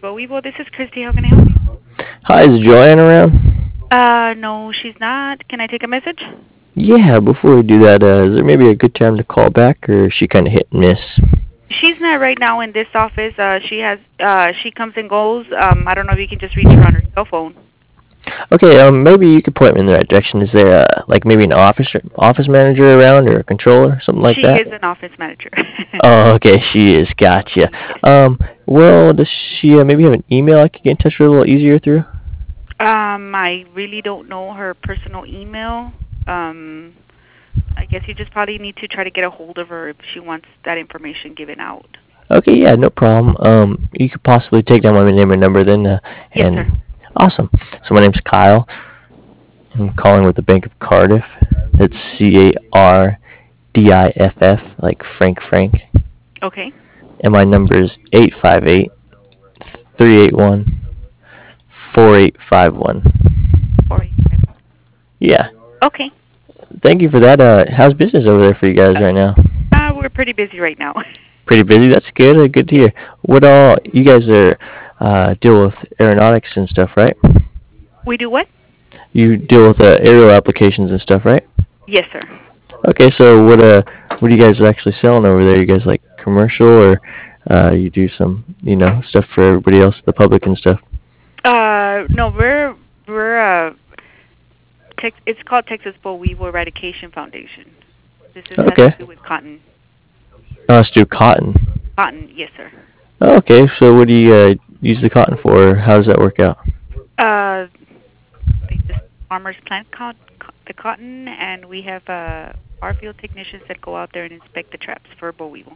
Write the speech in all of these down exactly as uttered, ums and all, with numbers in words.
Boll Weevil. This is Christy. How can I help you? Hi, is Joanne around? Uh, no, she's not. Can I take a message? Yeah, before we do that, uh, is there maybe a good time to call back, or is she kind of hit and miss? She's not right now in this office. Uh, she has, uh, she comes and goes. Um, I don't know if you can just reach her on her cell phone. Okay, um, maybe you could point me in the right direction. Is there, uh, like maybe an office office manager around, or a controller, something like She that? is an office manager. Oh, okay, she is. Gotcha. Yes. Um, well, does she uh, maybe have an email I could get in touch with a little easier through? Um, I really don't know her personal email. Um, I guess you just probably need to try to get a hold of her if she wants that information given out. Okay, yeah, no problem. Um, you could possibly take down my name and number then, uh, Yes, sir. and awesome. So my name's Kyle. I'm calling with the Bank of Cardiff. It's C A R D I F F, like Frank Frank. Okay. And my number is eight five eight, three eight one, four eight five one. Or Yeah. okay. Thank you for that. Uh, how's business over there for you guys Uh, right now? uh, we're pretty busy right now. Pretty busy. That's good. Uh, good to hear. What all you guys are uh, deal with aeronautics and stuff, right? We do what? You deal with uh, aerial applications and stuff, right? Yes, sir. Okay. So what uh what are you guys actually selling over there? You guys like commercial, or uh, you do some you know stuff for everybody else, the public and stuff? Uh, no, we're we're uh, Tex- it's called Texas Boll Weevil Eradication Foundation. This is has Okay. to do with cotton. Uh, let's do cotton. Cotton, yes, sir. Okay. So what do you uh, use the cotton for? Or how does that work out? Uh, they just farmers plant cot- co- the cotton, and we have uh, our field technicians that go out there and inspect the traps for boll weevil.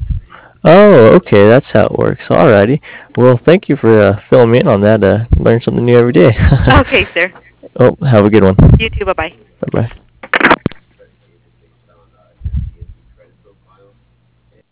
Oh, okay, that's how it works. Alrighty. Well, thank you for uh, filling me in on that. Uh, learn something new every day. Okay, sir. Oh, have a good one. You too. Bye bye. Bye bye.